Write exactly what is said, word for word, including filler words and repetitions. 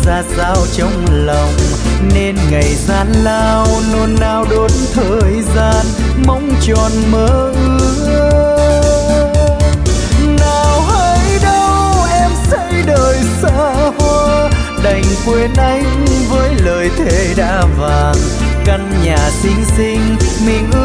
ra sao trong lòng, nên ngày gian lao nôn nao đốt thời gian mong tròn mơ ước. Nào hay đâu em xây đời xa hoa, đành quên anh với lời thề đã vàng. Căn nhà xinh xinh mình ước